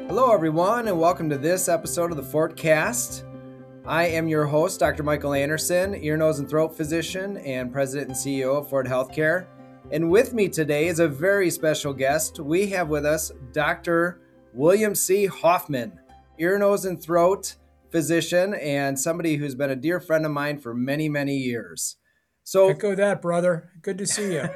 Hello, everyone, and welcome to this episode of the Fortcast. I am your host, Dr. Michael Anderson, ear, nose, and throat physician and president and CEO of Fort Healthcare. And with me today is a very special guest. We have with us Dr. William C. Hoffman, ear, nose, and throat physician, and somebody who's been a dear friend of mine for many, many years. So, Echo that, brother. Good to see you.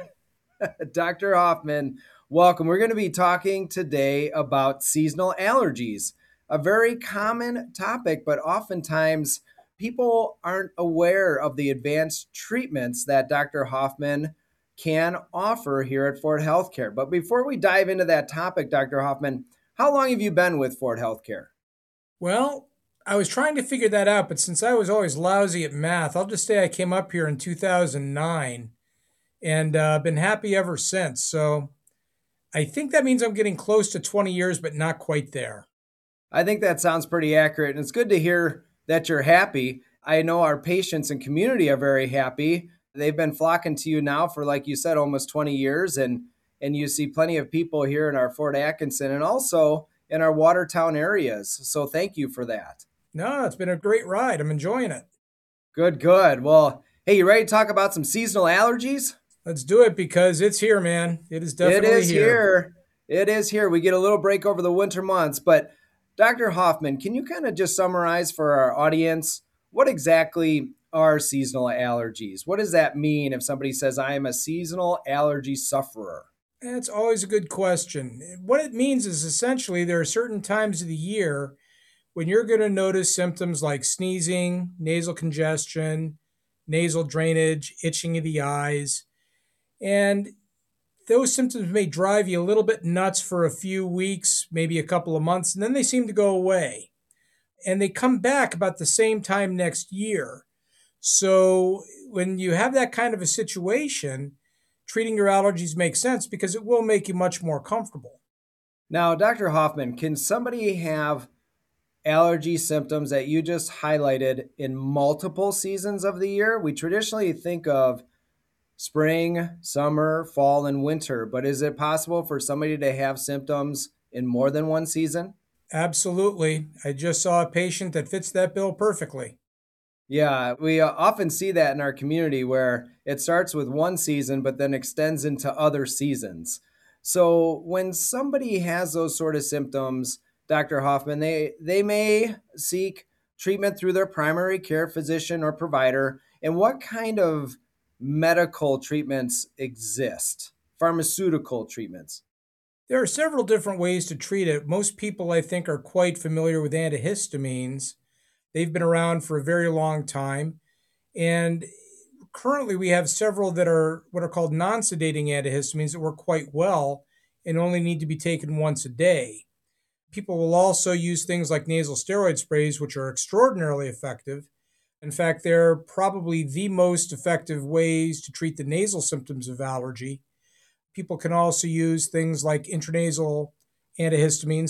Dr. Hoffman, welcome. We're going to be talking today about seasonal allergies, a very common topic, but oftentimes people aren't aware of the advanced treatments that Dr. Hoffman can offer here at Fort Healthcare. But before we dive into that topic, Dr. Hoffman, how long have you been with Fort Healthcare? Well, I was trying to figure that out, but since I was always lousy at math, I'll just say I came up here in 2009 and been happy ever since. So I think that means I'm getting close to 20 years, but not quite there. I think that sounds pretty accurate. And it's good to hear that you're happy. I know our patients and community are very happy. They've been flocking to you now for, like you said, almost 20 years. And you see plenty of people here in our Fort Atkinson and also in our Watertown areas. So thank you for that. No, it's been a great ride. I'm enjoying it. Good, good. Well, hey, you ready to talk about some seasonal allergies? Let's do it because it's here, man. It is It definitely is here. here. It is here. We get a little break over the winter months. But Dr. Hoffman, can you kind of just summarize for our audience what exactly are seasonal allergies? What does that mean if somebody says, I am a seasonal allergy sufferer? That's always a good question. What it means is essentially there are certain times of the year when you're going to notice symptoms like sneezing, nasal congestion, nasal drainage, itching of the eyes, and those symptoms may drive you a little bit nuts for a few weeks, maybe a couple of months, and then they seem to go away. And they come back about the same time next year. So when you have that kind of a situation, treating your allergies makes sense because it will make you much more comfortable. Now, Dr. Hoffman, can somebody have allergy symptoms that you just highlighted in multiple seasons of the year? We traditionally think of spring, summer, fall, and winter, but is it possible for somebody to have symptoms in more than one season? Absolutely. I just saw a patient that fits that bill perfectly. Yeah, we often see that in our community where it starts with one season but then extends into other seasons. So when somebody has those sort of symptoms, Dr. Hoffman, they may seek treatment through their primary care physician or provider. And what kind of medical treatments exist? Pharmaceutical treatments. There are several different ways to treat it. Most people, I think, are quite familiar with antihistamines. They've been around for a very long time. And currently, we have several that are what are called non sedating antihistamines that work quite well and only need to be taken once a day. People will also use things like nasal steroid sprays, which are extraordinarily effective. In fact, they're probably the most effective ways to treat the nasal symptoms of allergy. People can also use things like intranasal antihistamines,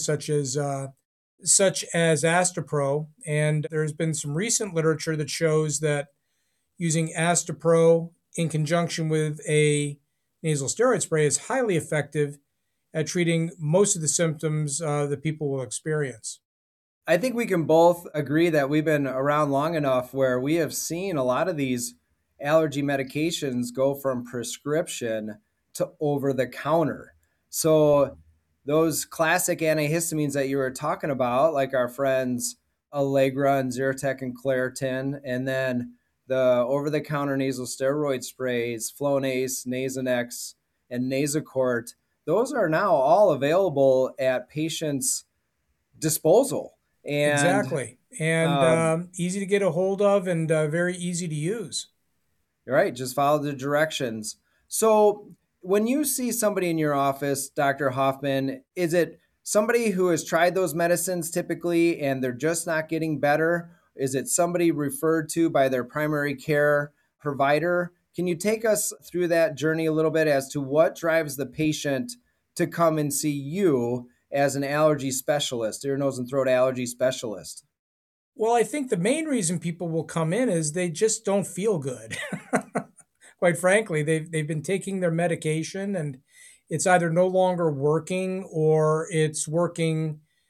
such as Astepro. And there's been some recent literature that shows that using Astepro in conjunction with a nasal steroid spray is highly effective at treating most of the symptoms that people will experience. I think we can both agree that we've been around long enough where we have seen a lot of these allergy medications go from prescription to over the counter. So, those classic antihistamines that you were talking about, like our friends Allegra and Zyrtec and Claritin, and then the over the counter nasal steroid sprays, Flonase, Nasonex, and Nasacort, those are now all available at patients' disposal. And Exactly. And um, easy to get a hold of and very easy to use. right, just follow the directions. So when you see somebody in your office, Dr. Hoffman, is it somebody who has tried those medicines typically and they're just not getting better? Is it somebody referred to by their primary care provider? Can you take us through that journey a little bit as to what drives the patient to come and see you as an allergy specialist, ear, nose, and throat allergy specialist? Well, I think the main reason people will come in is they just don't feel good. Quite frankly, they've been taking their medication and it's either no longer working or it's working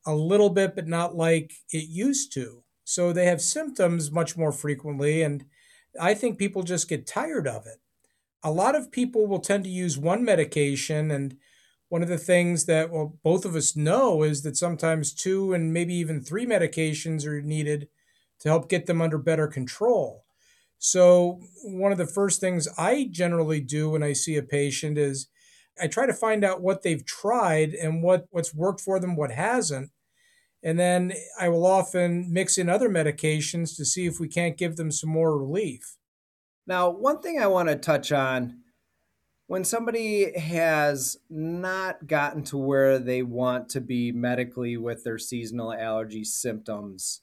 a little bit, but not like it used to. So they have symptoms much more frequently. And I think people just get tired of it. A lot of people will tend to use one medication. And one of the things that, well, both of us know is that sometimes two and maybe even three medications are needed to help get them under better control. So, one of the first things I generally do when I see a patient is I try to find out what they've tried and what's worked for them, what hasn't. And then I will often mix in other medications to see if we can't give them some more relief. Now, one thing I want to touch on, when somebody has not gotten to where they want to be medically with their seasonal allergy symptoms,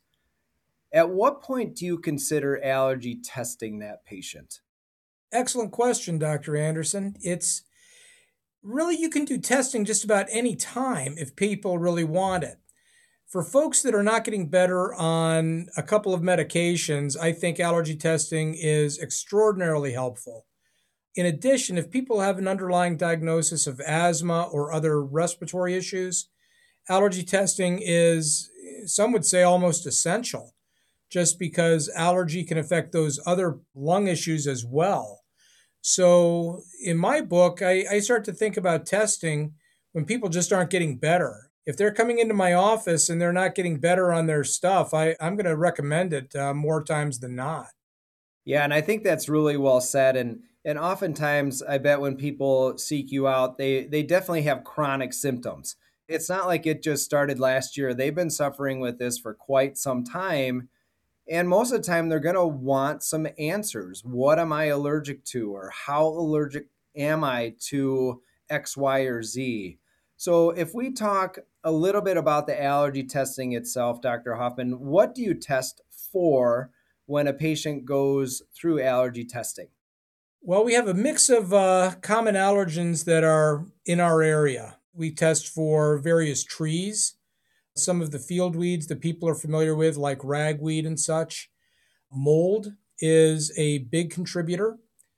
at what point do you consider allergy testing that patient? Excellent question, Dr. Anderson. It's really, you can do testing just about any time if people really want it. For folks that are not getting better on a couple of medications, I think allergy testing is extraordinarily helpful. In addition, if people have an underlying diagnosis of asthma or other respiratory issues, allergy testing is, some would say, almost essential, just because allergy can affect those other lung issues as well. So, in my book, I start to think about testing when people just aren't getting better. If they're coming into my office and they're not getting better on their stuff, I'm going to recommend it more times than not. Yeah, and I think that's really well said. And oftentimes, I bet when people seek you out, they definitely have chronic symptoms. It's not like it just started last year. They've been suffering with this for quite some time. And most of the time, they're going to want some answers. What am I allergic to? Or how allergic am I to X, Y, or Z? So, if we talk a little bit about the allergy testing itself, Dr. Hoffman, what do you test for when a patient goes through allergy testing? Well, we have a mix of common allergens that are in our area. We test for various trees, some of the field weeds that people are familiar with, like ragweed and such. Mold is a big contributor.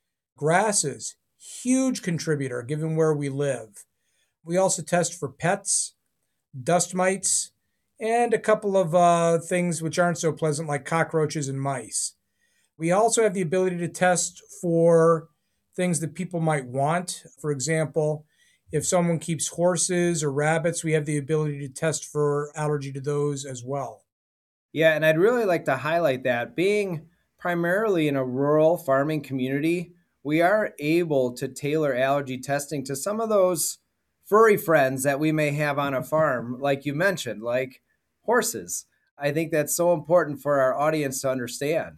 Grasses, huge contributor given where we live. We also test for pets, dust mites, and a couple of things which aren't so pleasant, like cockroaches and mice. We also have the ability to test for things that people might want. For example, if someone keeps horses or rabbits, we have the ability to test for allergy to those as well. Yeah, and I'd really like to highlight that being primarily in a rural farming community, we are able to tailor allergy testing to some of those furry friends that we may have on a farm, like you mentioned, like horses. I think that's so important for our audience to understand.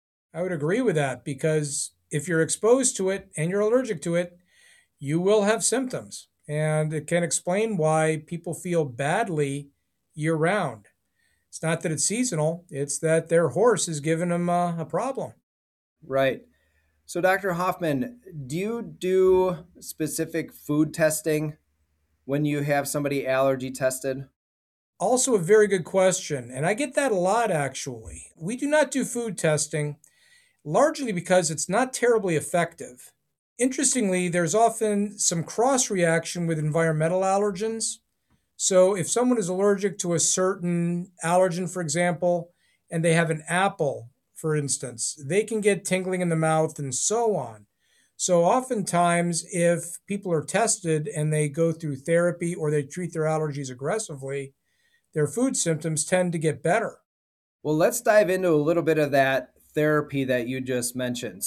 I would agree with that because if you're exposed to it and you're allergic to it, you will have symptoms. And it can explain why people feel badly year round. It's not that it's seasonal, it's that their horse is giving them a problem. Right. So, Dr. Hoffman, do you do specific food testing when you have somebody allergy tested? Also, a very good question. And I get that a lot actually. We do not do food testing largely because it's not terribly effective. Interestingly, there's often some cross reaction with environmental allergens. So, if someone is allergic to a certain allergen, for example, and they have an apple, for instance, they can get tingling in the mouth and so on. So, oftentimes, if people are tested and they go through therapy or they treat their allergies aggressively, their food symptoms tend to get better. Well, let's dive into a little bit of that therapy that you just mentioned.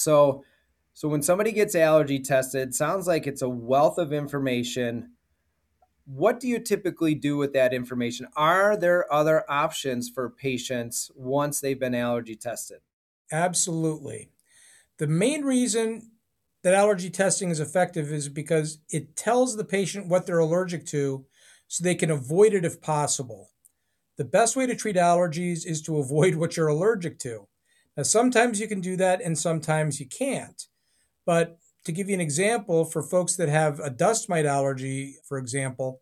So when somebody gets allergy tested, sounds like it's a wealth of information. What do you typically do with that information? Are there other options for patients once they've been allergy tested? Absolutely. The main reason that allergy testing is effective is because it tells the patient what they're allergic to so they can avoid it if possible. The best way to treat allergies is to avoid what you're allergic to. Now, sometimes you can do that and sometimes you can't. But to give you an example, for folks that have a dust mite allergy, for example,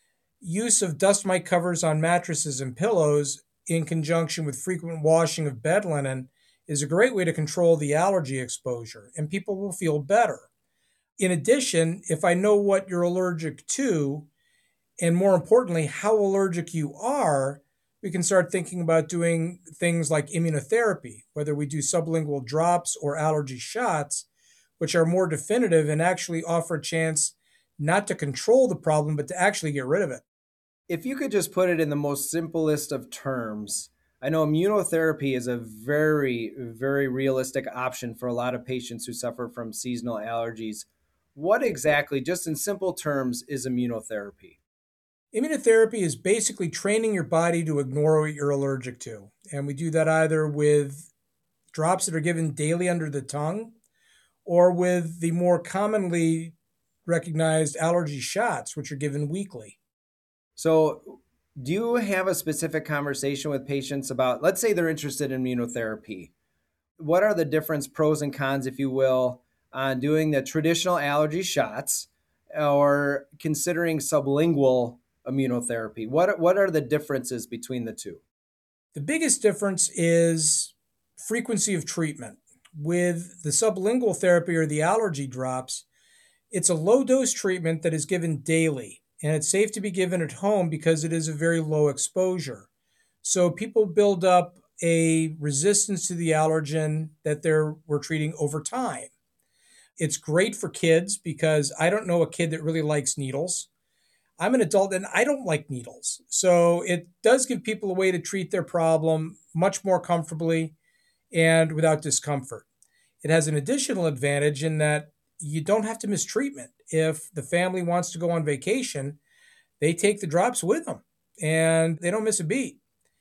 use of dust mite covers on mattresses and pillows in conjunction with frequent washing of bed linen is a great way to control the allergy exposure, and people will feel better. In addition, if I know what you're allergic to, and more importantly, how allergic you are, we can start thinking about doing things like immunotherapy, whether we do sublingual drops or allergy shots, which are more definitive and actually offer a chance not to control the problem, but to actually get rid of it. If you could just put it in the most simplest of terms, I know immunotherapy is a very, very realistic option for a lot of patients who suffer from seasonal allergies. What exactly, just in simple terms, is immunotherapy? Immunotherapy is basically training your body to ignore what you're allergic to. And we do that either with drops that are given daily under the tongue or with the more commonly recognized allergy shots, which are given weekly. So, do you have a specific conversation with patients about, let's say they're interested in immunotherapy? What are the different pros and cons, if you will, on doing the traditional allergy shots or considering sublingual immunotherapy? What are the differences between the two? The biggest difference is frequency of treatment. With the sublingual therapy or the allergy drops, it's a low dose treatment that is given daily, and it's safe to be given at home because it is a very low exposure. So people build up a resistance to the allergen that we're treating over time. It's great for kids because I don't know a kid that really likes needles. I'm an adult and I don't like needles. So it does give people a way to treat their problem much more comfortably and without discomfort. It has an additional advantage in that you don't have to miss treatment. If the family wants to go on vacation, they take the drops with them and they don't miss a beat.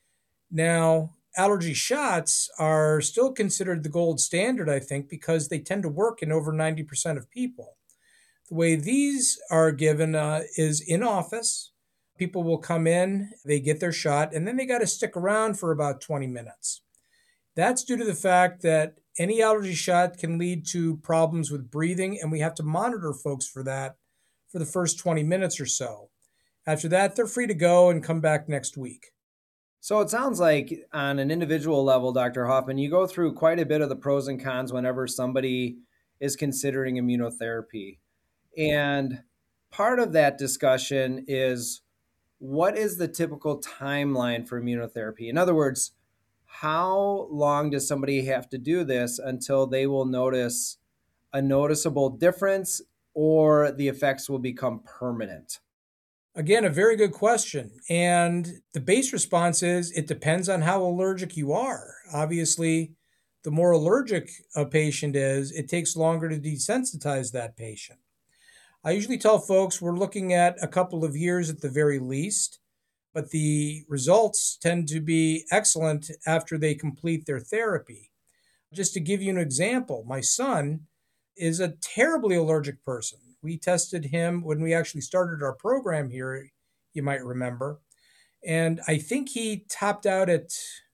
Now, allergy shots are still considered the gold standard, I think, because they tend to work in over 90% of people. The way these are given is in office. People will come in, they get their shot, and then they got to stick around for about 20 minutes. That's due to the fact that any allergy shot can lead to problems with breathing, and we have to monitor folks for that for the first 20 minutes or so. After that, they're free to go and come back next week. So it sounds like on an individual level, Dr. Hoffman, you go through quite a bit of the pros and cons whenever somebody is considering immunotherapy. And part of that discussion is, what is the typical timeline for immunotherapy? In other words, how long does somebody have to do this until they will notice a noticeable difference or the effects will become permanent? Again, a very good question. And the base response is it depends on how allergic you are. Obviously, the more allergic a patient is, it takes longer to desensitize that patient. I usually tell folks we're looking at a couple of years at the very least, but the results tend to be excellent after they complete their therapy. Just to give you an example, my son is a terribly allergic person. We tested him when we actually started our program here, you might remember. And I think he topped out at,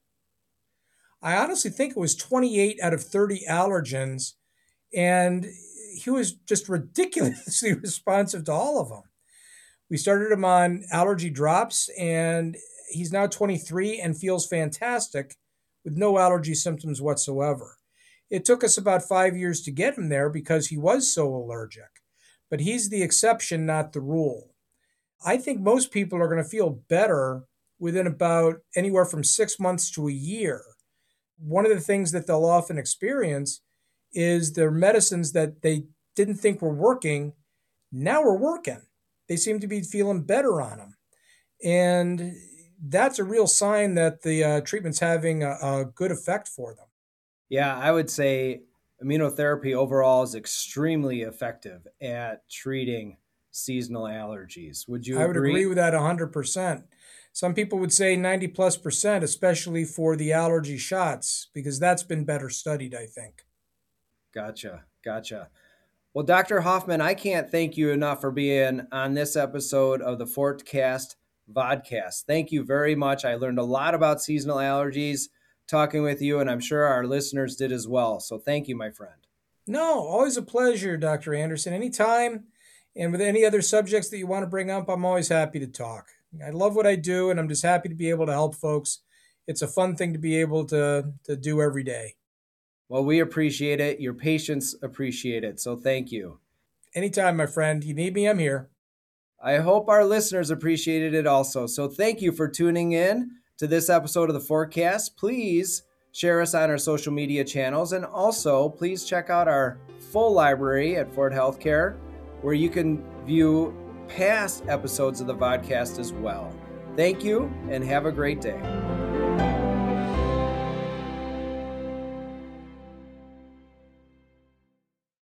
I honestly think it was 28 out of 30 allergens. And he was just ridiculously responsive to all of them. We started him on allergy drops, and he's now 23 and feels fantastic with no allergy symptoms whatsoever. It took us about 5 years to get him there because he was so allergic, but he's the exception, not the rule. I think most people are going to feel better within about anywhere from 6 months to a year. One of the things that they'll often experience is their medicines that they didn't think were working now are working. They seem to be feeling better on them. And that's a real sign that the treatment's having a good effect for them. Yeah, I would say immunotherapy overall is extremely effective at treating seasonal allergies. Would you I would agree agree? with that 100%. Some people would say 90 plus percent, especially for the allergy shots, because that's been better studied, I think. Gotcha. Gotcha. Well, Dr. Hoffman, I can't thank you enough for being on this episode of the Fortcast Vodcast. Thank you very much. I learned a lot about seasonal allergies talking with you, and I'm sure our listeners did as well. So thank you, my friend. No, always a pleasure, Dr. Anderson. Anytime. And with any other subjects that you want to bring up, I'm always happy to talk. I love what I do, and I'm just happy to be able to help folks. It's a fun thing to be able to do every day. Well, we appreciate it. Your patients appreciate it. So thank you. Anytime, my friend. You need me, I'm here. I hope our listeners appreciated it also. So thank you for tuning in to this episode of the Forecast. Please share us on our social media channels, and also please check out our full library at Ford Healthcare, where you can view past episodes of the podcast as well. Thank you and have a great day.